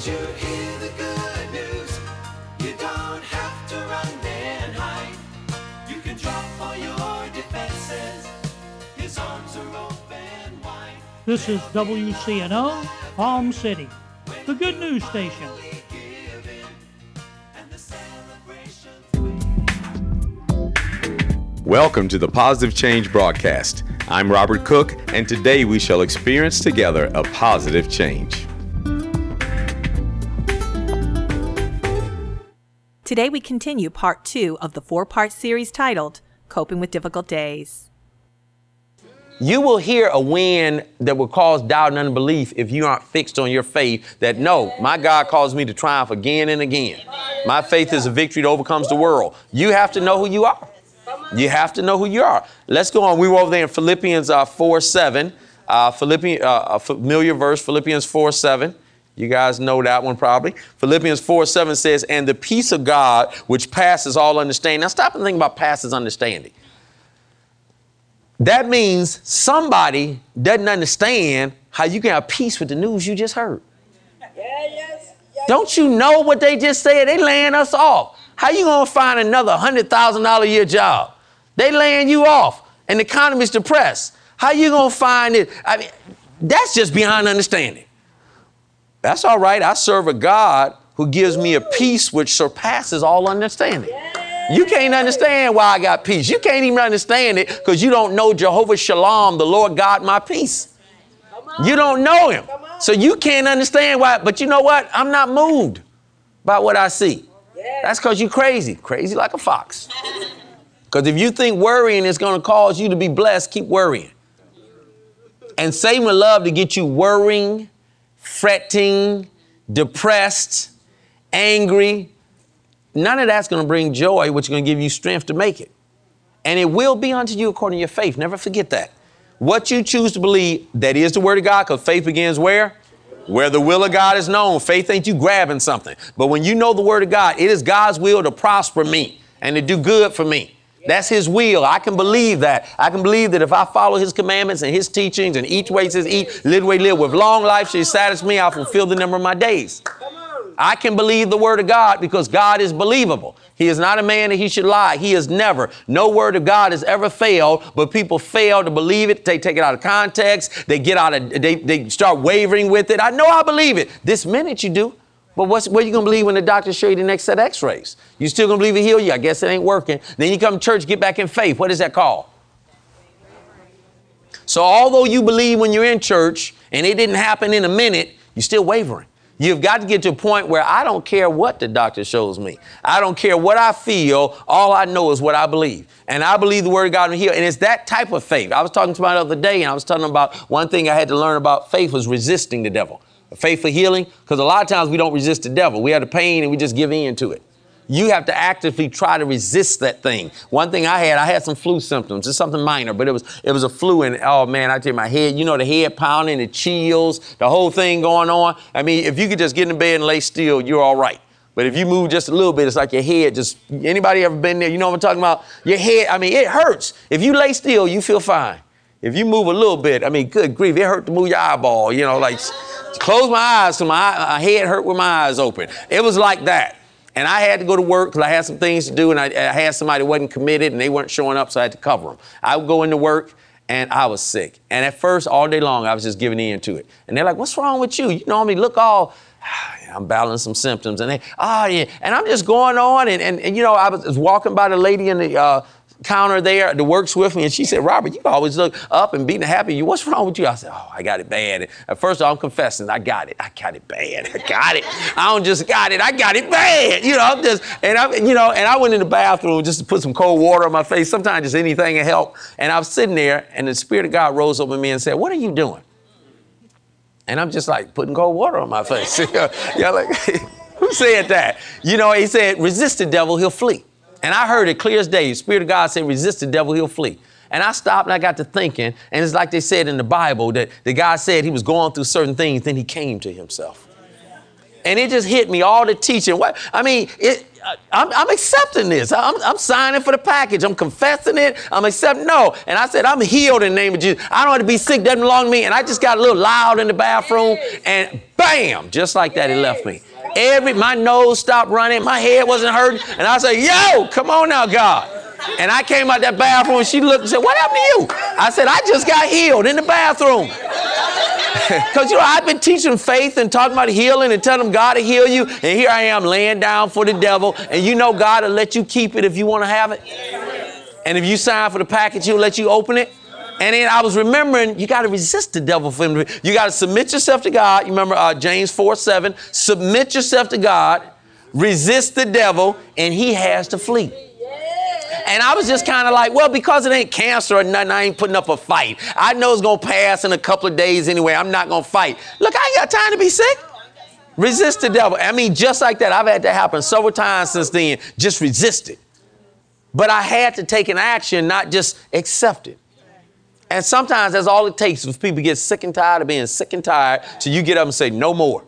you hear the good news? You don't have to run and hide. You can drop all your defenses. His arms are open wide. This is WCNO, Palm City, the good news station. Welcome to the Positive Change broadcast. I'm Robert Cook, and today we shall experience together a positive change. Today we continue part 2 of the 4-part series titled Coping with Difficult Days. You will hear a wind that will cause doubt and unbelief if you aren't fixed on your faith that, no, my God calls me to triumph again and again. My faith is a victory that overcomes the world. You have to know who you are. You have to know who you are. Let's go on. We were over there in Philippians 4:7, a familiar verse, Philippians 4:7. You guys know that one probably. Philippians 4:7 says, and the peace of God, which passes all understanding. Now stop and think about passes understanding. That means somebody doesn't understand how you can have peace with the news you just heard. Don't you know what they just said? They laying us off. How you going to find another $100,000 a year job? They laying you off and the economy's depressed. How you going to find it? I mean, that's just beyond understanding. That's all right. I serve a God who gives me a peace which surpasses all understanding. You can't understand why I got peace. You can't even understand it because you don't know Jehovah Shalom, the Lord God, my peace. You don't know him. So you can't understand why. But you know what? I'm not moved by what I see. That's because you're crazy like a fox. Because if you think worrying is going to cause you to be blessed, keep worrying. And Satan would love to get you worrying, fretting, depressed, angry. None of that's going to bring joy, which is going to give you strength to make it. And it will be unto you according to your faith. Never forget that. What you choose to believe, that is the word of God, because faith begins where? Where the will of God is known. Faith ain't you grabbing something. But when you know the word of God, it is God's will to prosper me and to do good for me. That's his will. I can believe that. I can believe that if I follow his commandments and his teachings and each way says eat, live the way live, with long life shall satisfy me, I'll fulfill the number of my days. I can believe the word of God because God is believable. He is not a man that he should lie. He is never. No word of God has ever failed, but people fail to believe it. They take it out of context. They start wavering with it. I know I believe it. This minute you do. But what are you going to believe when the doctor show you the next set of x-rays? You still going to believe he healed you? I guess it ain't working. Then you come to church, get back in faith. What is that called? So although you believe when you're in church and it didn't happen in a minute, you're still wavering. You've got to get to a point where I don't care what the doctor shows me. I don't care what I feel. All I know is what I believe. And I believe the word of God will heal. And it's that type of faith. I was talking to my the other day and I was telling them about one thing I had to learn about faith was resisting the devil. Faith for healing, because a lot of times we don't resist the devil. We have the pain and we just give in to it. You have to actively try to resist that thing. One thing I had some flu symptoms. It's something minor, but it was a flu, and oh man, I tell you, my head, the head pounding, the chills, the whole thing going on. I mean, if you could just get in bed and lay still, you're all right. But if you move just a little bit, it's like your head anybody ever been there? You know what I'm talking about? Your head, I mean, it hurts. If you lay still, you feel fine. If you move a little bit, I mean, good grief, it hurt to move your eyeball, like close my eyes so my head hurt with my eyes open. It was like that. And I had to go to work because I had some things to do, and I had somebody who wasn't committed and they weren't showing up, so I had to cover them. I would go into work and I was sick. And at first, all day long, I was just giving in to it. And they're like, what's wrong with you? You normally look all, I'm battling some symptoms. And they, yeah. And I'm just going on. And I was walking by the lady in the counter there that works with me, and she said, Robert, you always look up and being happy. What's wrong with you? I said, I got it bad. And at first I'm confessing, I got it bad. I got it. I don't just got it. I got it bad. And I went in the bathroom just to put some cold water on my face. Sometimes just anything will help. And I was sitting there and the Spirit of God rose up in me and said, what are you doing? And I'm just like putting cold water on my face. You're like, who said that? He said, resist the devil, he'll flee. And I heard it clear as day. The Spirit of God said, resist the devil, he'll flee. And I stopped and I got to thinking, and it's like they said in the Bible that the guy said he was going through certain things, then he came to himself. And it just hit me, all the teaching. I'm accepting this. I'm signing for the package. I'm confessing it. I'm accepting. No. And I said, I'm healed in the name of Jesus. I don't have to be sick. Doesn't belong to me. And I just got a little loud in the bathroom. And bam, just like that, it left me. My nose stopped running. My head wasn't hurting. And I said, yo, come on now, God. And I came out that bathroom and she looked and said, what happened to you? I said, I just got healed in the bathroom. Because, I've been teaching faith and talking about healing and telling them God to heal you. And here I am laying down for the devil. And God will let you keep it if you want to have it. And if you sign for the package, he'll let you open it. And then I was remembering, you got to resist the devil for him. You got to submit yourself to God. You remember James 4:7. Submit yourself to God, resist the devil, and he has to flee. And I was just kind of like, well, because it ain't cancer or nothing, I ain't putting up a fight. I know it's going to pass in a couple of days anyway. I'm not going to fight. Look, I ain't got time to be sick. Resist the devil. I mean, just like that. I've had that happen several times since then. Just resist it. But I had to take an action, not just accept it. And sometimes that's all it takes if people get sick and tired of being sick and tired till you get up and say, no more.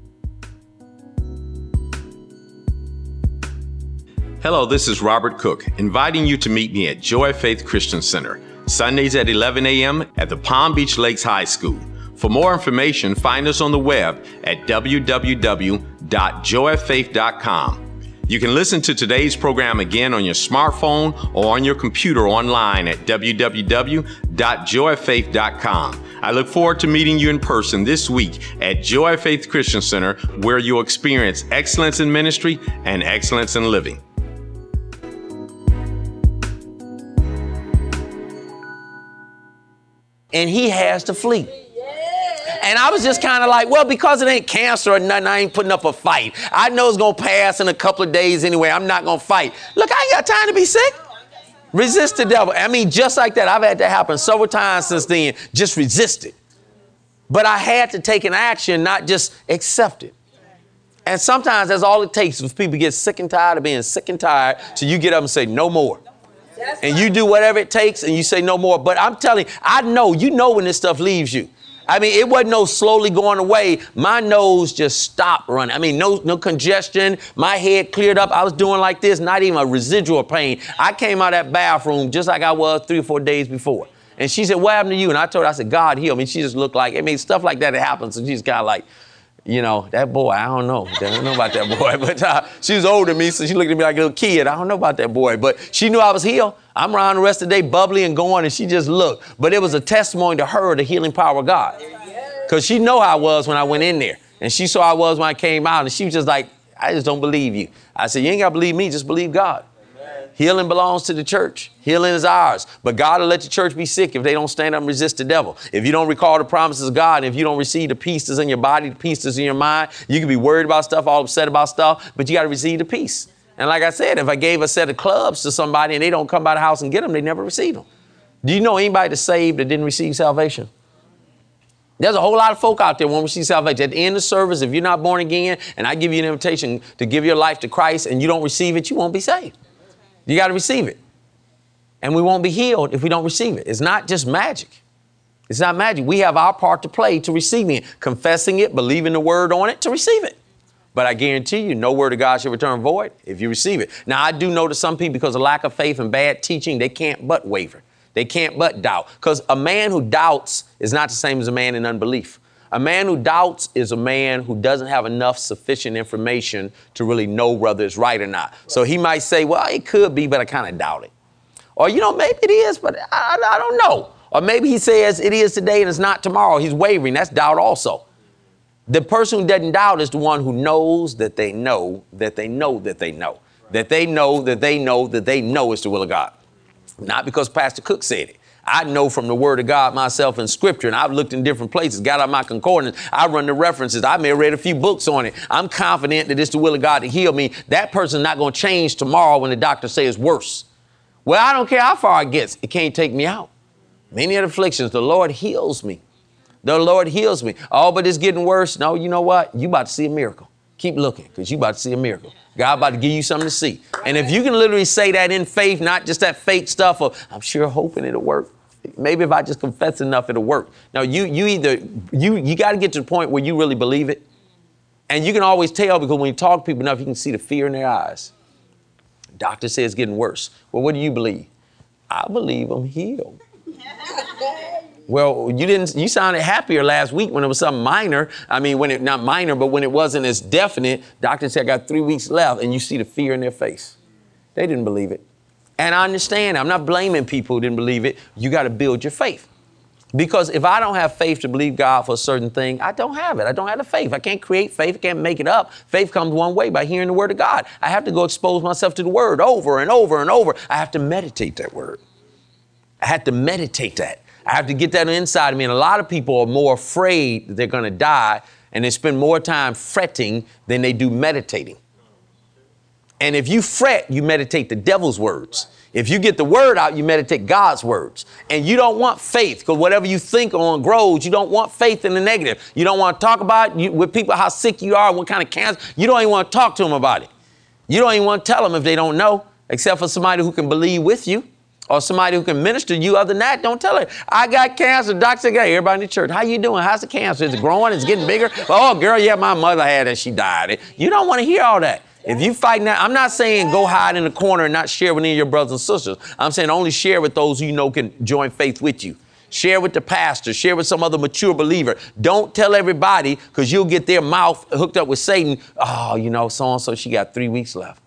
Hello, this is Robert Cook, inviting you to meet me at Joy Faith Christian Center, Sundays at 11 a.m. at the Palm Beach Lakes High School. For more information, find us on the web at www.joyfaith.com. You can listen to today's program again on your smartphone or on your computer online at www.joyfaith.com. I look forward to meeting you in person this week at Joy Faith Christian Center, where you'll experience excellence in ministry and excellence in living. And he has to flee. And I was just kind of like, well, because it ain't cancer or nothing, I ain't putting up a fight. I know it's going to pass in a couple of days anyway. I'm not going to fight. Look, I ain't got time to be sick. Resist the devil. I mean, just like that. I've had that happen several times since then. Just resist it. But I had to take an action, not just accept it. And sometimes that's all it takes if people get sick and tired of being sick and tired till you get up and say, no more. And you do whatever it takes and you say no more. But I'm telling you, I know, when this stuff leaves you. I mean, it wasn't no slowly going away. My nose just stopped running. I mean, no congestion. My head cleared up. I was doing like this, not even a residual pain. I came out of that bathroom just like I was 3 or 4 days before. And she said, what happened to you? And I told her, I said, God healed me. She just looked like, stuff like that happens. And she's kind of like, that boy, I don't know. I don't know about that boy. But she was older than me, so she looked at me like a little kid. I don't know about that boy. But she knew I was healed. I'm around the rest of the day bubbly and going, and she just looked. But it was a testimony to her, the healing power of God. Because she know how I was when I went in there. And she saw how I was when I came out. And she was just like, I just don't believe you. I said, you ain't got to believe me. Just believe God. Healing belongs to the church. Healing is ours. But God will let the church be sick if they don't stand up and resist the devil. If you don't recall the promises of God, if you don't receive the peace that's in your body, the peace that's in your mind, you can be worried about stuff, all upset about stuff, but you got to receive the peace. And like I said, if I gave a set of clubs to somebody and they don't come by the house and get them, they never receive them. Do you know anybody that's saved that didn't receive salvation? There's a whole lot of folk out there won't receive salvation. At the end of the service, if you're not born again and I give you an invitation to give your life to Christ and you don't receive it, you won't be saved. You got to receive it. And we won't be healed if we don't receive it. It's not just magic. It's not magic. We have our part to play to receiving it, confessing it, believing the word on it to receive it. But I guarantee you, no word of God shall return void if you receive it. Now, I do know that some people, because of lack of faith and bad teaching, they can't but waver. They can't but doubt. Because a man who doubts is not the same as a man in unbelief. A man who doubts is a man who doesn't have enough sufficient information to really know whether it's right or not. So he might say, well, it could be, but I kind of doubt it. Or, maybe it is, but I don't know. Or maybe he says it is today and it's not tomorrow. He's wavering. That's doubt also. The person who doesn't doubt is the one who knows that they know that they know that they know. That they know that they know that they know it's the will of God. Not because Pastor Cook said it. I know from the word of God myself in scripture, and I've looked in different places, got out my concordance. I run the references. I may have read a few books on it. I'm confident that it's the will of God to heal me. That person's not going to change tomorrow when the doctor says it's worse. Well, I don't care how far it gets. It can't take me out. Many of the afflictions, the Lord heals me. The Lord heals me. Oh, but it's getting worse. No, you know what? You about to see a miracle. Keep looking, because you about to see a miracle. God about to give you something to see. And if you can literally say that in faith, not just that fake stuff of, I'm sure hoping it'll work. Maybe if I just confess enough, it'll work. Now, you got to get to the point where you really believe it. And you can always tell, because when you talk to people enough, you can see the fear in their eyes. Doctor says it's getting worse. Well, what do you believe? I believe I'm healed. Well, you sounded happier last week when it was something minor. I mean, not minor, but when it wasn't as definite. Doctor said, I got 3 weeks left, and you see the fear in their face. They didn't believe it. And I understand. I'm not blaming people who didn't believe it. You got to build your faith. Because if I don't have faith to believe God for a certain thing, I don't have it. I don't have the faith. I can't create faith. I can't make it up. Faith comes one way, by hearing the word of God. I have to go expose myself to the word over and over and over. I have to meditate that word. I have to meditate that. I have to get that inside of me. And a lot of people are more afraid that they're going to die, and they spend more time fretting than they do meditating. And if you fret, you meditate the devil's words. If you get the word out, you meditate God's words. And you don't want faith, because whatever you think on grows. You don't want faith in the negative. You don't want to talk about with people how sick you are, what kind of cancer. You don't even want to talk to them about it. You don't even want to tell them if they don't know, except for somebody who can believe with you or somebody who can minister to you. Other than that, don't tell her, I got cancer. Doctor said, hey, everybody in the church, how you doing? How's the cancer? Is it growing? Is it getting bigger? Oh, girl, yeah, my mother had it. She died. You don't want to hear all that. If you fighting that, I'm not saying go hide in the corner and not share with any of your brothers and sisters. I'm saying only share with those who you know can join faith with you. Share with the pastor. Share with some other mature believer. Don't tell everybody, because you'll get their mouth hooked up with Satan. Oh, you know, so-and-so, she got 3 weeks left.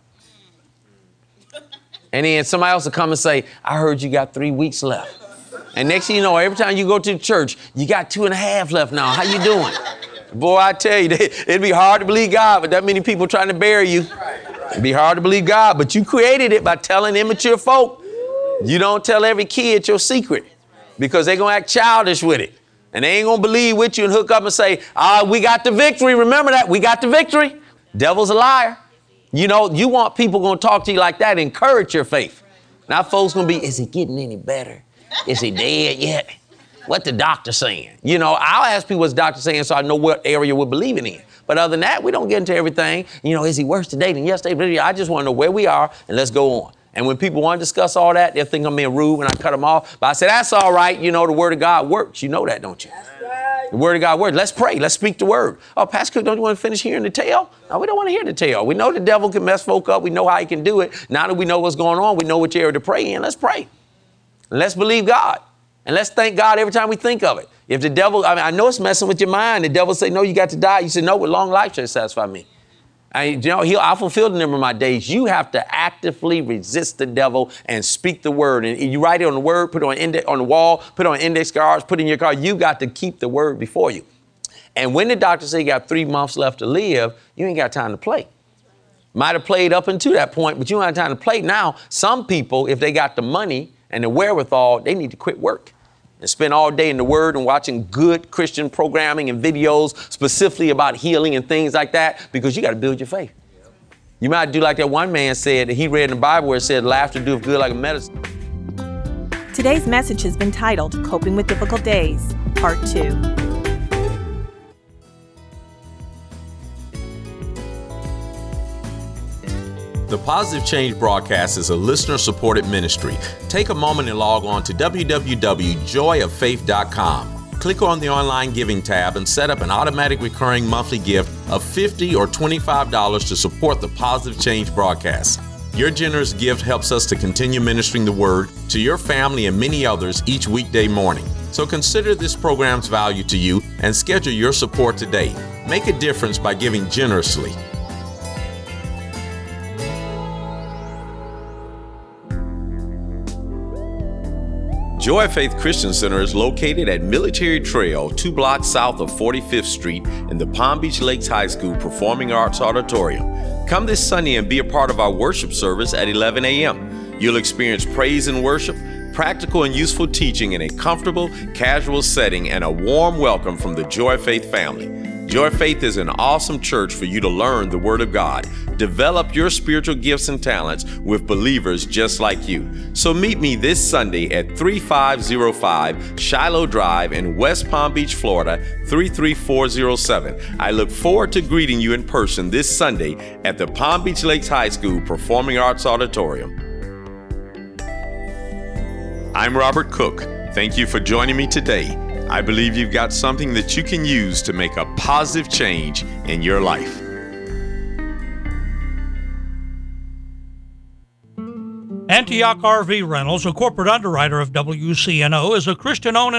And then somebody else will come and say, I heard you got 3 weeks left. And next thing you know, every time you go to the church, you got 2.5 left now. How you doing? Boy, I tell you, it'd be hard to believe God with that many people trying to bury you. It'd be hard to believe God, but you created it by telling immature folk. You don't tell every kid your secret, because they're going to act childish with it. And they ain't going to believe with you and hook up and say, we got the victory. Remember that? We got the victory. Devil's a liar. You know, you want people going to talk to you like that, encourage your faith. Now folks going to be, is he getting any better? Is he dead yet? What the doctor saying? You know, I'll ask people what's the doctor saying so I know what area we're believing in. But other than that, we don't get into everything. You know, is he worse today than yesterday? I just want to know where we are, and let's go on. And when people want to discuss all that, they'll think I'm being rude when I cut them off. But I said, that's all right. You know, the word of God works. You know that, don't you? That's right. The word of God works. Let's pray. Let's speak the word. Oh, Pastor Cook, don't you want to finish hearing the tale? No, we don't want to hear the tale. We know the devil can mess folk up. We know how he can do it. Now that we know what's going on, we know which area to pray in. Let's pray. And let's believe God. And let's thank God every time we think of it. If the devil, I know it's messing with your mind. The devil say, no, you got to die. You say, no, with long life shall satisfy me. I'll fulfill the number of my days. You have to actively resist the devil and speak the word. And you write it on the word, put it on the wall, put it on index cards, put it in your car. You got to keep the word before you. And when the doctor say you got 3 months left to live, you ain't got time to play. Might have played up until that point, but you don't have time to play now. Some people, if they got the money and the wherewithal, they need to quit work and spend all day in the word and watching good Christian programming and videos specifically about healing and things like that, because you got to build your faith. You might do like that one man said that he read in the Bible where it said, laughter doeth good like a medicine. Today's message has been titled Coping with Difficult Days, Part 2. The Positive Change broadcast is a listener-supported ministry. Take a moment and log on to www.joyoffaith.com. Click on the online giving tab and set up an automatic recurring monthly gift of $50 or $25 to support the Positive Change broadcast. Your generous gift helps us to continue ministering the word to your family and many others each weekday morning. So consider this program's value to you and schedule your support today. Make a difference by giving generously. Joy of Faith Christian Center is located at Military Trail, 2 blocks south of 45th Street in the Palm Beach Lakes High School Performing Arts Auditorium. Come this Sunday and be a part of our worship service at 11 a.m. You'll experience praise and worship, practical and useful teaching in a comfortable, casual setting, and a warm welcome from the Joy of Faith family. Joy of Faith is an awesome church for you to learn the Word of God, develop your spiritual gifts and talents with believers just like you. So meet me this Sunday at 3505 Shiloh Drive in West Palm Beach, Florida, 33407. I look forward to greeting you in person this Sunday at the Palm Beach Lakes High School Performing Arts Auditorium. I'm Robert Cook. Thank you for joining me today. I believe you've got something that you can use to make a positive change in your life. Antioch RV Rentals, a corporate underwriter of WCNO, is a Christian-owned